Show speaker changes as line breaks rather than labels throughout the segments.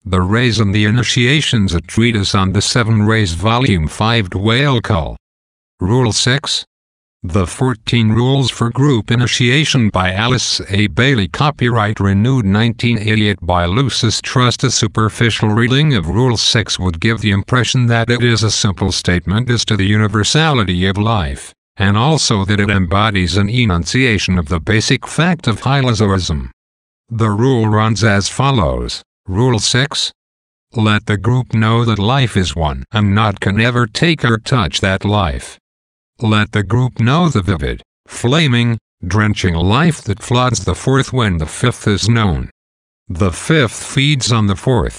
The Rays and the Initiations, a treatise on the 7 Rays, Volume 5, Dwayne Cull. Rule 6. The 14 Rules for Group Initiation by Alice A. Bailey. Copyright renewed 1988 by Lucis Trust. A superficial reading of Rule 6 would give the impression that it is a simple statement as to the universality of life, and also that it embodies an enunciation of the basic fact of hylozoism. The rule runs as follows. Rule 6. Let the group know that life is one, and naught can ever take or touch that life. Let the group know the vivid, flaming, drenching life that floods the fourth when the fifth is known. The fifth feeds on the fourth.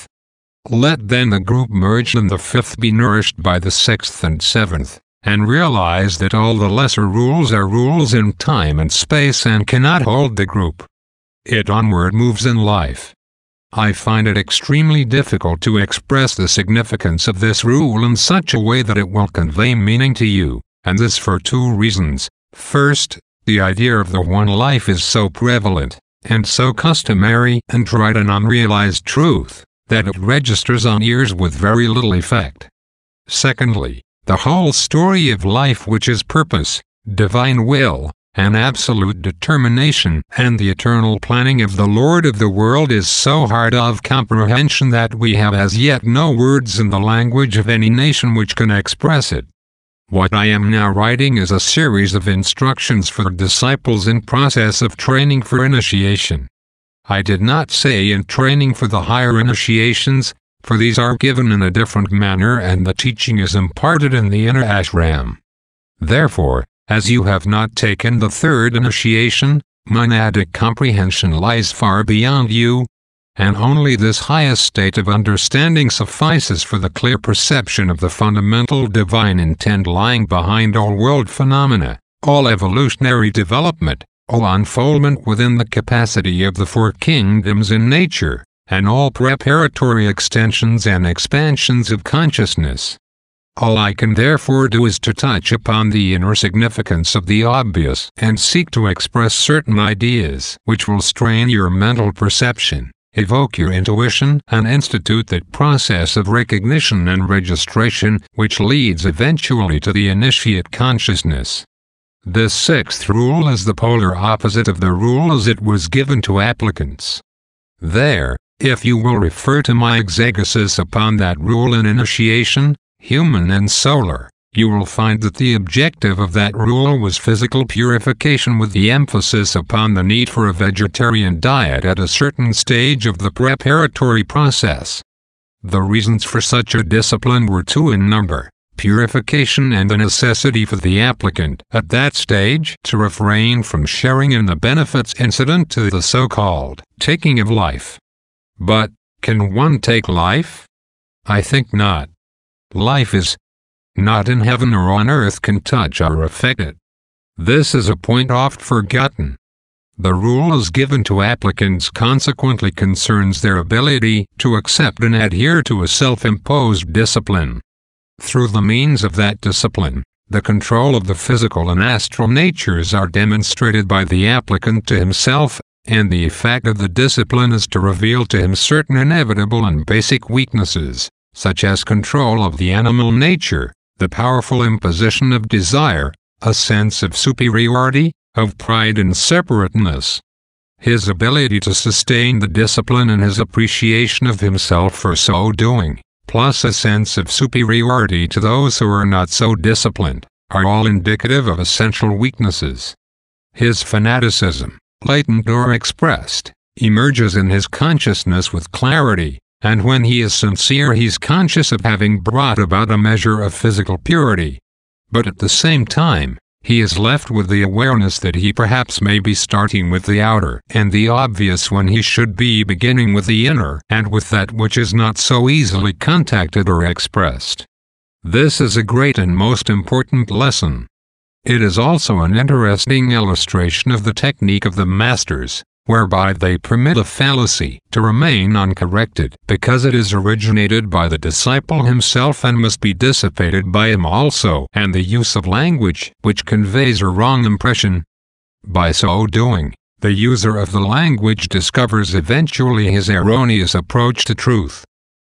Let then the group merge and the fifth be nourished by the sixth and seventh, and realize that all the lesser rules are rules in time and space and cannot hold the group. It onward moves in life. I find it extremely difficult to express the significance of this rule in such a way that it will convey meaning to you, and this for 2 reasons. First, the idea of the one life is so prevalent, and so customary and trite an unrealized truth, that it registers on ears with very little effect. Secondly, the whole story of life, which is purpose, divine will, and absolute determination, and the eternal planning of the Lord of the world, is so hard of comprehension that we have as yet no words in the language of any nation which can express it. What I am now writing is a series of instructions for disciples in process of training for initiation. I did not say in training for the higher initiations, for these are given in a different manner and the teaching is imparted in the inner ashram. Therefore, as you have not taken the 3rd initiation, monadic comprehension lies far beyond you, and only this highest state of understanding suffices for the clear perception of the fundamental divine intent lying behind all world phenomena, all evolutionary development, all unfoldment within the capacity of the 4 kingdoms in nature, and all preparatory extensions and expansions of consciousness. All I can therefore do is to touch upon the inner significance of the obvious and seek to express certain ideas which will strain your mental perception, evoke your intuition, and institute that process of recognition and registration which leads eventually to the initiate consciousness. This 6th rule is the polar opposite of the rule as it was given to applicants. There, if you will refer to my exegesis upon that rule in initiation, human and solar, you will find that the objective of that rule was physical purification with the emphasis upon the need for a vegetarian diet at a certain stage of the preparatory process. The reasons for such a discipline were 2 in number: purification and the necessity for the applicant at that stage to refrain from sharing in the benefits incident to the so-called taking of life. But, can one take life? I think not. Life is not in heaven or on earth can touch or affect it. This is a point oft forgotten. The rule as given to applicants consequently concerns their ability to accept and adhere to a self-imposed discipline. Through the means of that discipline, the control of the physical and astral natures are demonstrated by the applicant to himself, and the effect of the discipline is to reveal to him certain inevitable and basic weaknesses, such as control of the animal nature, the powerful imposition of desire, a sense of superiority, of pride and separateness. His ability to sustain the discipline and his appreciation of himself for so doing, plus a sense of superiority to those who are not so disciplined, are all indicative of essential weaknesses. His fanaticism, latent or expressed, emerges in his consciousness with clarity, and when he is sincere he's conscious of having brought about a measure of physical purity. But at the same time, he is left with the awareness that he perhaps may be starting with the outer and the obvious when he should be beginning with the inner and with that which is not so easily contacted or expressed. This is a great and most important lesson. It is also an interesting illustration of the technique of the masters, whereby they permit a fallacy to remain uncorrected because it is originated by the disciple himself and must be dissipated by him also, and the use of language which conveys a wrong impression. By so doing, the user of the language discovers eventually his erroneous approach to truth,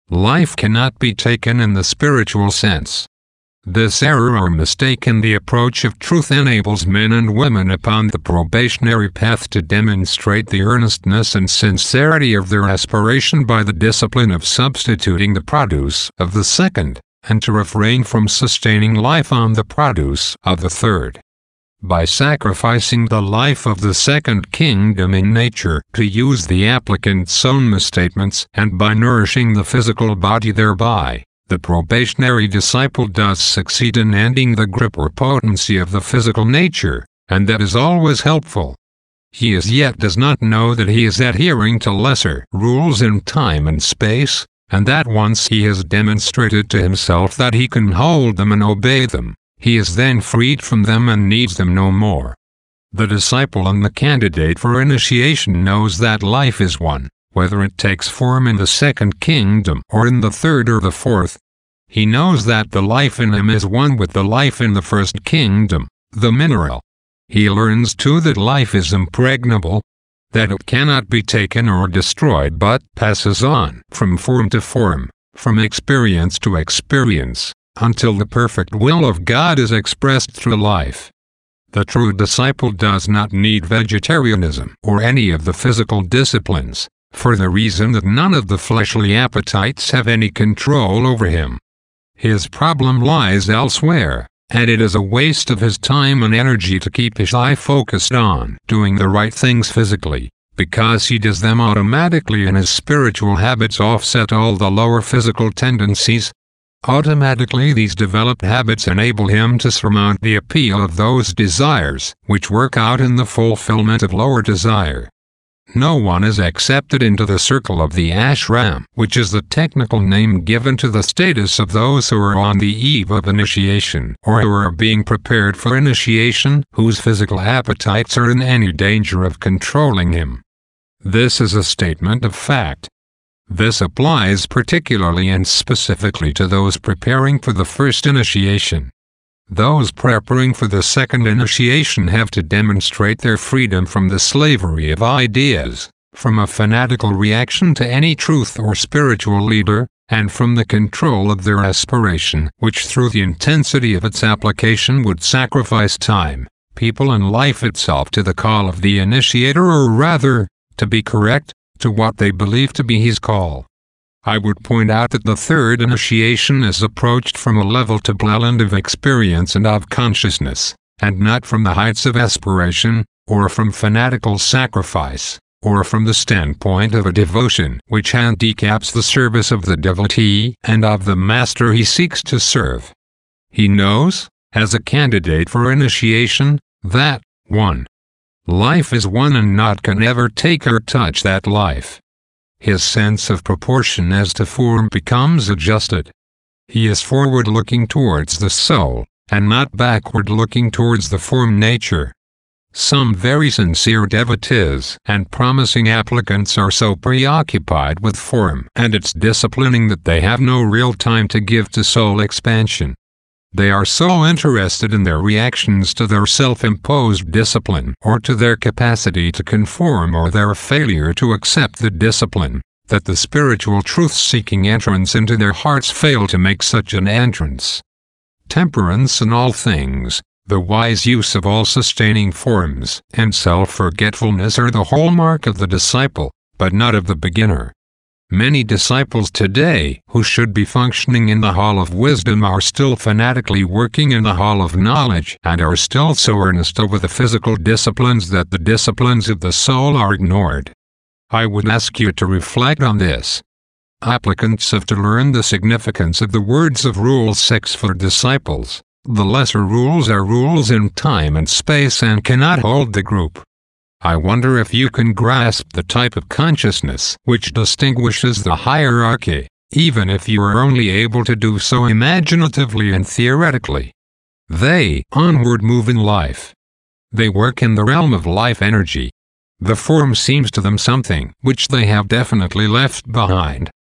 Life cannot be taken in the spiritual sense. This error or mistake in the approach of truth enables men and women upon the probationary path to demonstrate the earnestness and sincerity of their aspiration by the discipline of substituting the produce of the second, and to refrain from sustaining life on the produce of the third. By sacrificing the life of the second kingdom in nature, to use the applicant's own misstatements, and by nourishing the physical body thereby, the probationary disciple does succeed in ending the grip or potency of the physical nature, and that is always helpful. He as yet does not know that he is adhering to lesser rules in time and space, and that once he has demonstrated to himself that he can hold them and obey them, he is then freed from them and needs them no more. The disciple and the candidate for initiation knows that life is one, whether it takes form in the second kingdom or in the third or the fourth. He knows that the life in him is one with the life in the first kingdom, the mineral. He learns too that life is impregnable, that it cannot be taken or destroyed but passes on from form to form, from experience to experience, until the perfect will of God is expressed through life. The true disciple does not need vegetarianism or any of the physical disciplines, for the reason that none of the fleshly appetites have any control over him. His problem lies elsewhere, and it is a waste of his time and energy to keep his eye focused on doing the right things physically, because he does them automatically and his spiritual habits offset all the lower physical tendencies. Automatically these developed habits enable him to surmount the appeal of those desires, which work out in the fulfillment of lower desire. No one is accepted into the circle of the ashram, which is the technical name given to the status of those who are on the eve of initiation, or who are being prepared for initiation, whose physical appetites are in any danger of controlling him. This is a statement of fact. This applies particularly and specifically to those preparing for the first initiation. Those preparing for the second initiation have to demonstrate their freedom from the slavery of ideas, from a fanatical reaction to any truth or spiritual leader, and from the control of their aspiration, which through the intensity of its application would sacrifice time, people and life itself to the call of the initiator, or rather, to be correct, to what they believe to be his call. I would point out that the third initiation is approached from a level to blend of experience and of consciousness, and not from the heights of aspiration, or from fanatical sacrifice, or from the standpoint of a devotion which handicaps the service of the devotee and of the master he seeks to serve. He knows, as a candidate for initiation, that 1. Life is one and naught can ever take or touch that life. His sense of proportion as to form becomes adjusted. He is forward-looking towards the soul, and not backward-looking towards the form nature. Some very sincere devotees and promising applicants are so preoccupied with form and its disciplining that they have no real time to give to soul expansion. They are so interested in their reactions to their self-imposed discipline or to their capacity to conform or their failure to accept the discipline, that the spiritual truth-seeking entrance into their hearts fail to make such an entrance. Temperance in all things, the wise use of all sustaining forms, and self-forgetfulness are the hallmark of the disciple, but not of the beginner. Many disciples today, who should be functioning in the hall of wisdom, are still fanatically working in the hall of knowledge, and are still so earnest over the physical disciplines that the disciplines of the soul are ignored. I would ask you to reflect on this. Applicants have to learn the significance of the words of Rule 6 for disciples. The lesser rules are rules in time and space and cannot hold the group. I wonder if you can grasp the type of consciousness which distinguishes the hierarchy, even if you are only able to do so imaginatively and theoretically. They onward move in life. They work in the realm of life energy. The form seems to them something which they have definitely left behind,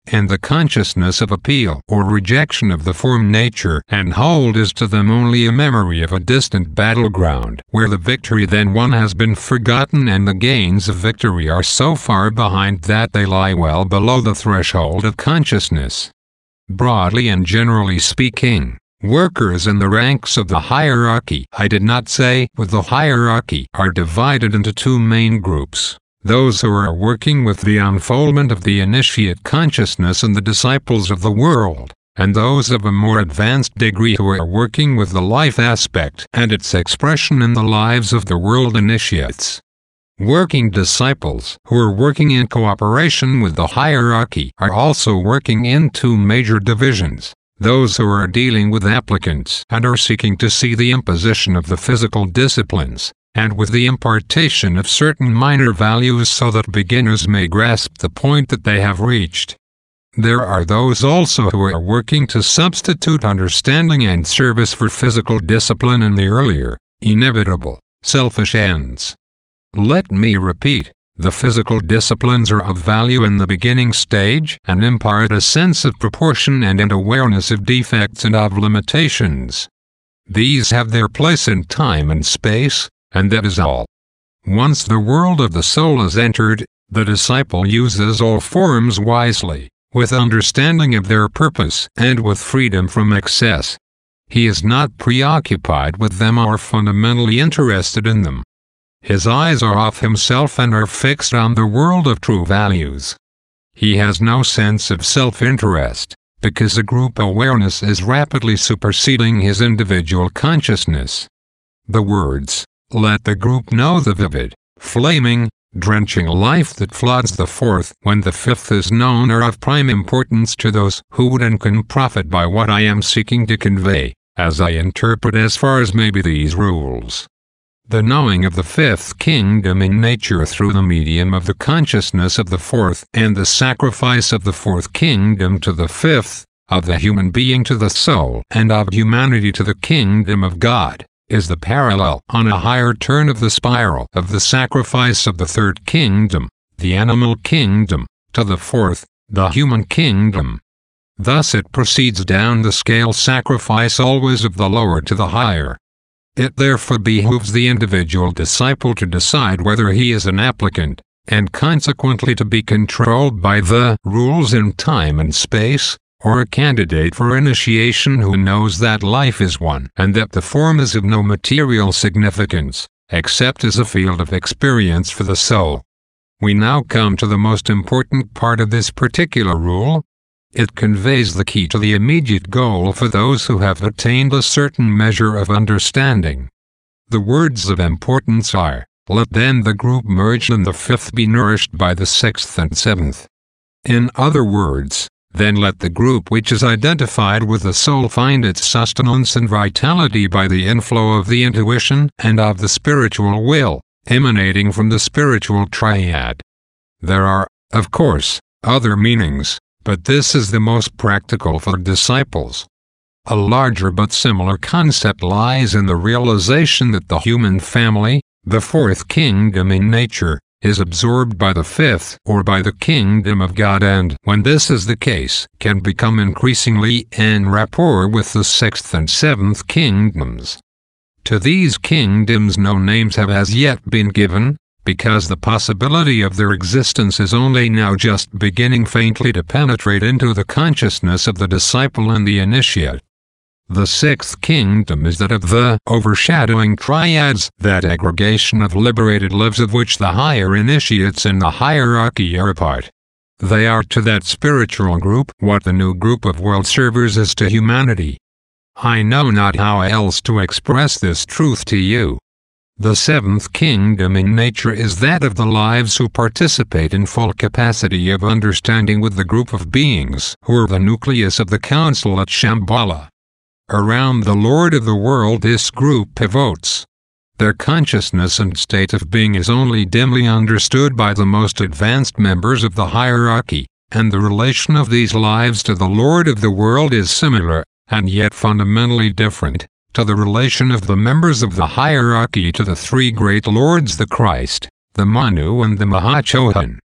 and the consciousness of appeal or rejection of the form nature and hold is to them only a memory of a distant battleground where the victory then won has been forgotten and the gains of victory are so far behind that they lie well below the threshold of consciousness. Broadly and generally speaking, workers in the ranks of the hierarchy, I did not say with the hierarchy, are divided into two main groups. Those who are working with the unfoldment of the initiate consciousness and the disciples of the world, and those of a more advanced degree who are working with the life aspect and its expression in the lives of the world initiates. Working disciples, who are working in cooperation with the hierarchy, are also working in two major divisions. Those who are dealing with applicants and are seeking to see the imposition of the physical disciplines, and with the impartation of certain minor values so that beginners may grasp the point that they have reached. There are those also who are working to substitute understanding and service for physical discipline in the earlier, inevitable, selfish ends. Let me repeat, the physical disciplines are of value in the beginning stage and impart a sense of proportion and an awareness of defects and of limitations. These have their place in time and space, and that is all. Once the world of the soul is entered, the disciple uses all forms wisely, with understanding of their purpose and with freedom from excess. He is not preoccupied with them or fundamentally interested in them. His eyes are off himself and are fixed on the world of true values. He has no sense of self-interest, because the group awareness is rapidly superseding his individual consciousness. The words, "Let the group know the vivid, flaming, drenching life that floods the fourth when the fifth is known" are of prime importance to those who would and can profit by what I am seeking to convey, as I interpret as far as may be these rules. The knowing of the fifth kingdom in nature through the medium of the consciousness of the fourth and the sacrifice of the fourth kingdom to the fifth, of the human being to the soul and of humanity to the kingdom of God, is the parallel on a higher turn of the spiral of the sacrifice of the third kingdom, the animal kingdom, to the fourth, the human kingdom. Thus it proceeds down the scale sacrifice always of the lower to the higher. It therefore behooves the individual disciple to decide whether he is an applicant, and consequently to be controlled by the rules in time and space, or a candidate for initiation who knows that life is one and that the form is of no material significance, except as a field of experience for the soul. We now come to the most important part of this particular rule. It conveys the key to the immediate goal for those who have attained a certain measure of understanding. The words of importance are, "Let then the group merged in the fifth be nourished by the sixth and seventh." In other words, then let the group which is identified with the soul find its sustenance and vitality by the inflow of the intuition and of the spiritual will, emanating from the spiritual triad. There are, of course, other meanings, but this is the most practical for disciples. A larger but similar concept lies in the realization that the human family, the fourth kingdom in nature, is absorbed by the fifth or by the kingdom of God, and when this is the case, can become increasingly en rapport with the sixth and seventh kingdoms. To these kingdoms no names have as yet been given, because the possibility of their existence is only now just beginning faintly to penetrate into the consciousness of the disciple and the initiate. The sixth kingdom is that of the overshadowing triads, that aggregation of liberated lives of which the higher initiates in the hierarchy are a part. They are to that spiritual group what the new group of world servers is to humanity. I know not how else to express this truth to you. The seventh kingdom in nature is that of the lives who participate in full capacity of understanding with the group of beings who are the nucleus of the council at Shambhala. Around the Lord of the world this group pivots. Their consciousness and state of being is only dimly understood by the most advanced members of the hierarchy, and the relation of these lives to the Lord of the world is similar, and yet fundamentally different, to the relation of the members of the hierarchy to the three great lords, the Christ, the Manu and the Mahachohan.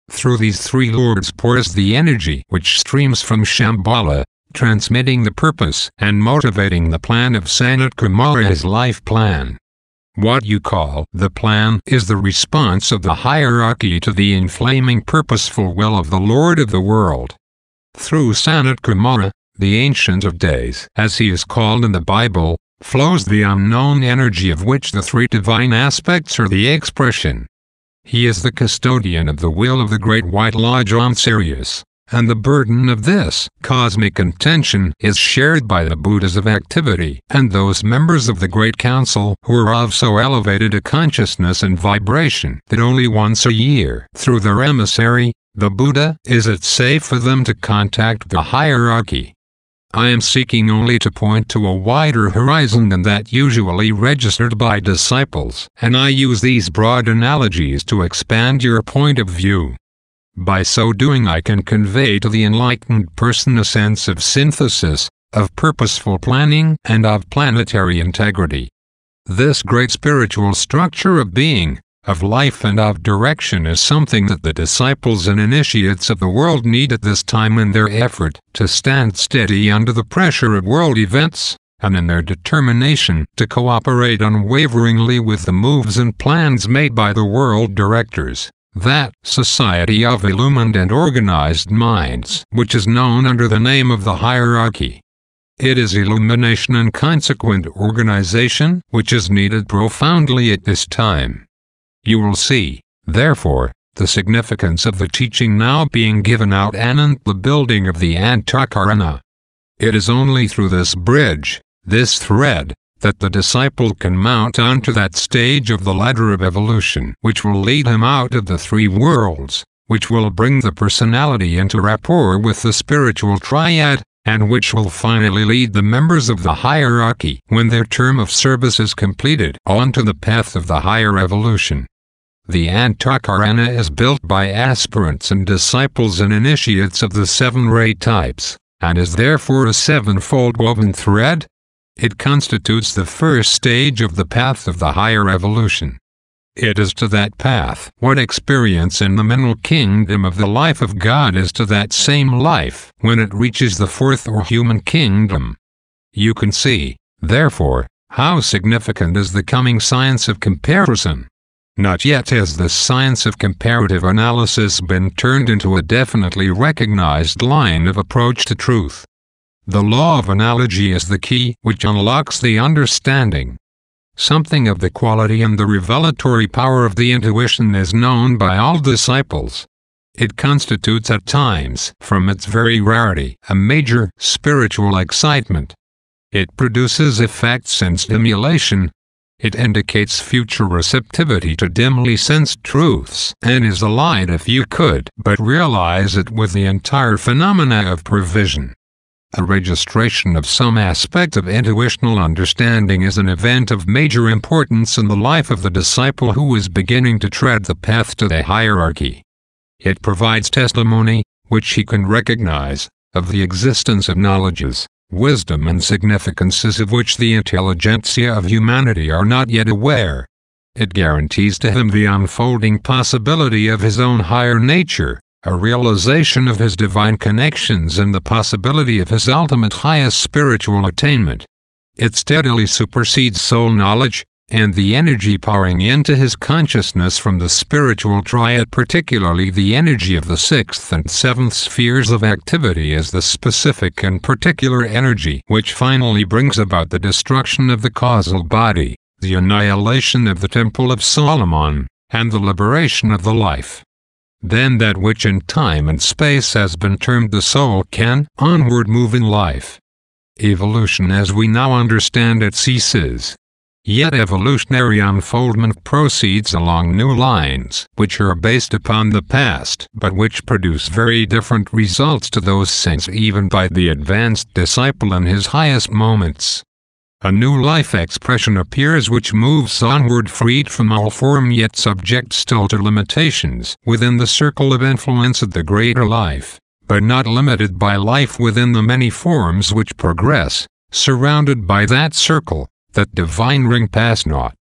Through these three lords pours the energy which streams from Shambhala, transmitting the purpose and motivating the plan of Sanat Kumara as life plan. What you call the plan is the response of the hierarchy to the inflaming purposeful will of the Lord of the world. Through Sanat Kumara, the Ancient of Days, as he is called in the Bible, flows the unknown energy of which the three divine aspects are the expression. He is the custodian of the will of the Great White Lodge on Sirius, and the burden of this cosmic intention is shared by the Buddhas of activity and those members of the Great Council who are of so elevated a consciousness and vibration that only once a year, through their emissary, the Buddha, is it safe for them to contact the hierarchy. I am seeking only to point to a wider horizon than that usually registered by disciples, and I use these broad analogies to expand your point of view. By so doing I can convey to the enlightened person a sense of synthesis, of purposeful planning, and of planetary integrity. This great spiritual structure of being, of life and of direction is something that the disciples and initiates of the world need at this time in their effort to stand steady under the pressure of world events, and in their determination to cooperate unwaveringly with the moves and plans made by the world directors, that society of illumined and organized minds, which is known under the name of the hierarchy. It is illumination and consequent organization which is needed profoundly at this time. You will see, therefore, the significance of the teaching now being given out anent the building of the Antakarana. It is only through this bridge, this thread, that the disciple can mount onto that stage of the ladder of evolution which will lead him out of the three worlds, which will bring the personality into rapport with the spiritual triad, and which will finally lead the members of the hierarchy, when their term of service is completed, onto the path of the higher evolution. The Antakarana is built by aspirants and disciples and initiates of the 7 ray types, and is therefore a 7-fold woven thread. It constitutes the first stage of the path of the higher evolution. It is to that path what experience in the mental kingdom of the life of God is to that same life when it reaches the 4th or human kingdom. You can see, therefore, how significant is the coming science of comparison. Not yet has the science of comparative analysis been turned into a definitely recognized line of approach to truth. The law of analogy is the key which unlocks the understanding. Something of the quality and the revelatory power of the intuition is known by all disciples. It constitutes at times, from its very rarity, a major spiritual excitement. It produces effects and stimulation. It indicates future receptivity to dimly sensed truths, and is a light if you could but realize it with the entire phenomena of provision. A registration of some aspect of intuitional understanding is an event of major importance in the life of the disciple who is beginning to tread the path to the hierarchy. It provides testimony, which he can recognize, of the existence of knowledges, wisdom and significances of which the intelligentsia of humanity are not yet aware. It guarantees to him the unfolding possibility of his own higher nature, a realization of his divine connections and the possibility of his ultimate highest spiritual attainment. It steadily supersedes soul knowledge, and the energy pouring into his consciousness from the spiritual triad, particularly the energy of the 6th and 7th spheres of activity, is the specific and particular energy which finally brings about the destruction of the causal body, the annihilation of the Temple of Solomon, and the liberation of the life. Then that which in time and space has been termed the soul can onward move in life. Evolution as we now understand it ceases. Yet evolutionary unfoldment proceeds along new lines, which are based upon the past, but which produce very different results to those sensed even by the advanced disciple in his highest moments. A new life expression appears which moves onward freed from all form yet subject still to limitations within the circle of influence of the greater life, but not limited by life within the many forms which progress, surrounded by that circle, that divine ring pass not.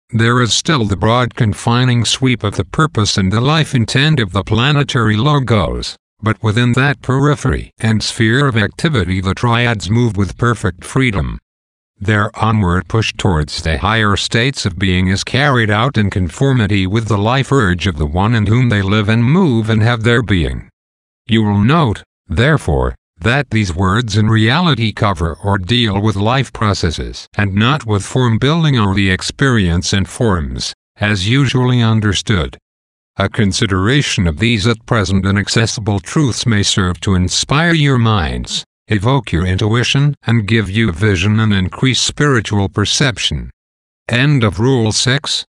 There is still the broad confining sweep of the purpose and the life intent of the planetary logos, but within that periphery and sphere of activity the triads move with perfect freedom. Their onward push towards the higher states of being is carried out in conformity with the life urge of the one in whom they live and move and have their being. You will note, therefore, that these words in reality cover or deal with life processes and not with form building or the experience and forms, as usually understood. A consideration of these at present inaccessible truths may serve to inspire your minds, evoke your intuition, and give you vision and increase spiritual perception. End of Rule 6.